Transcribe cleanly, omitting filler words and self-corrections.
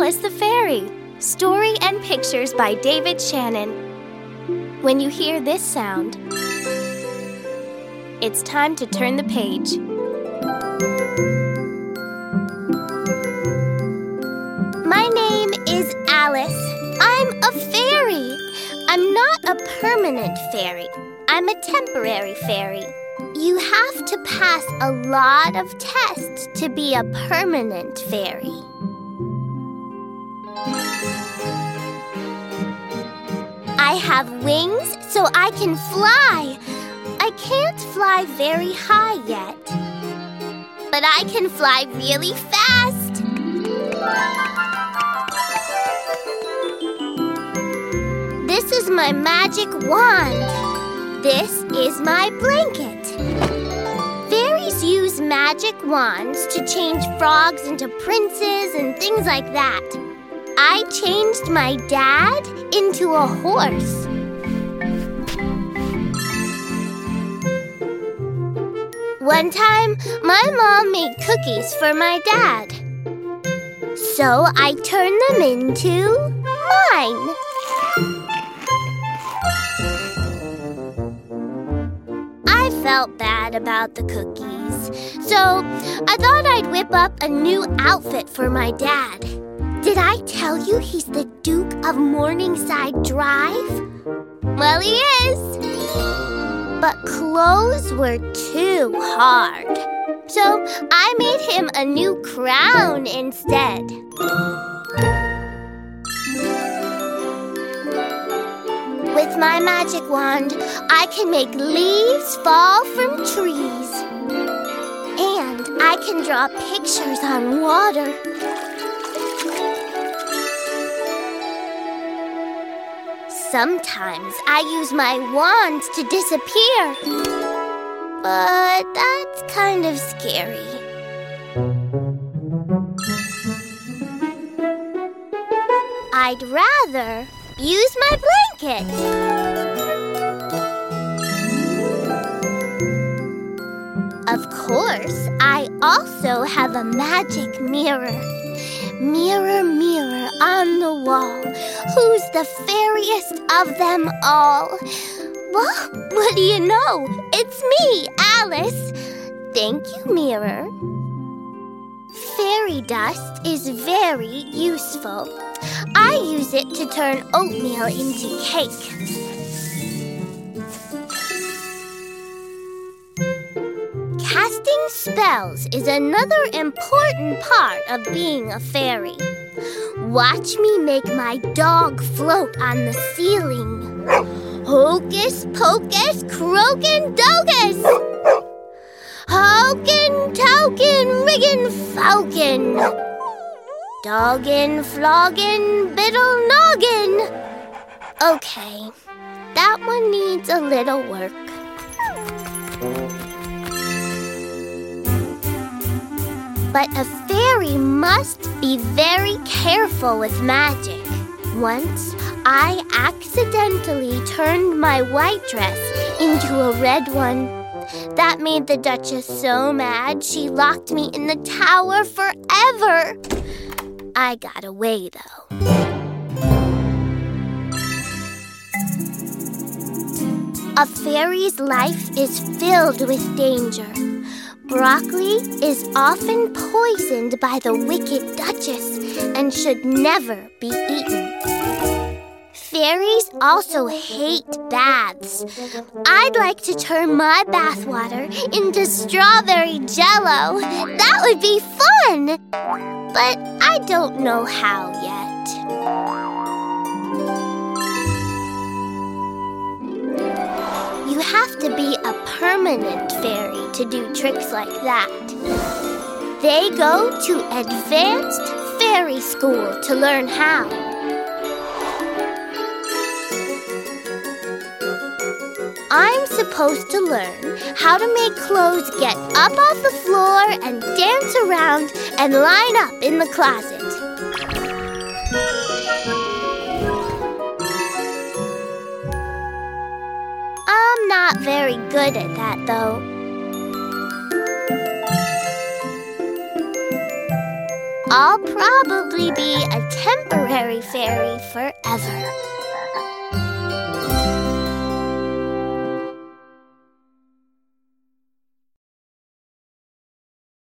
Alice the Fairy. Story and pictures by David Shannon. When you hear this sound, it's time to turn the page. My name is Alice. I'm a fairy. I'm not a permanent fairy. I'm a temporary fairy. You have to pass a lot of tests to be a permanent fairy. I have wings so I can fly. I can't fly very high yet, but I can fly really fast. This is my magic wand. This is my blanket. Fairies use magic wands to change frogs into princes and things like that. I changed my dad into a horse. One time, my mom made cookies for my dad. So I turned them into mine. I felt bad about the cookies, so I thought I'd whip up a new outfit for my dad. Did I tell you he's the Duke of Morningside Drive? Well, he is. But clothes were too hard. So I made him a new crown instead. With my magic wand, I can make leaves fall from trees. And I can draw pictures on water. Sometimes I use my wand to disappear. But that's kind of scary. I'd rather use my blanket. Of course, I also have a magic mirror. Mirror, mirror on the wall, who's the fairiest of them all? Well, what do you know? It's me, Alice. Thank you, mirror. Fairy dust is very useful. I use it to turn oatmeal into cake. Casting spells is another important part of being a fairy. Watch me make my dog float on the ceiling. Hocus pocus croakin' docus! Hokin tokin riggin' falcon! Doggin floggin' biddle noggin! Okay, that one needs a little work. But a fairy must be very careful with magic. Once, I accidentally turned my white dress into a red one. That made the Duchess so mad she locked me in the tower forever. I got away, though. A fairy's life is filled with danger. Broccoli is often poisoned by the wicked Duchess and should never be eaten. Fairies also hate baths. I'd like to turn my bathwater into strawberry jello. That would be fun! But I don't know how yet. You have to be a permanent fairy to do tricks like that. They go to advanced fairy school to learn how. I'm supposed to learn how to make clothes get up off the floor and dance around and line up in the closet. I'm not very good at that, though. I'll probably be a temporary fairy forever.